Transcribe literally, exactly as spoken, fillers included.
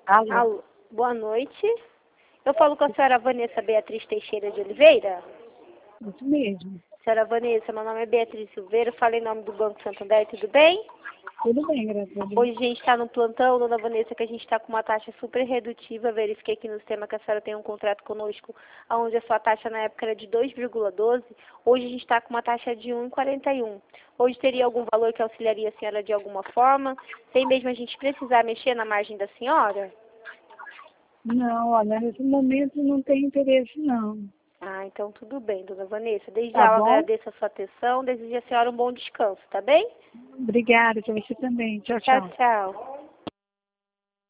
Alô? Alô, boa noite. Eu falo com a senhora Vanessa Beatriz Teixeira de Oliveira. Isso mesmo. Senhora Vanessa, meu nome é Beatriz Silveira, falo em nome do Banco Santander, tudo bem? Tudo bem, graças a Deus. Hoje a gente está no plantão, dona Vanessa, que a gente está com uma taxa super redutiva. Verifiquei aqui no sistema que a senhora tem um contrato conosco, onde a sua taxa na época era de dois vírgula doze. Hoje a gente está com uma taxa de um vírgula quarenta e um. Hoje teria algum valor que auxiliaria a senhora de alguma forma, sem mesmo a gente precisar mexer na margem da senhora? Não, olha, nesse momento não tem interesse, não. Ah, então tudo bem, dona Vanessa. Desde Tá já eu bom? agradeço a sua atenção, desejo a senhora um bom descanso, tá bem? Obrigada, pra você também. Tchau, Tchau, tchau. tchau.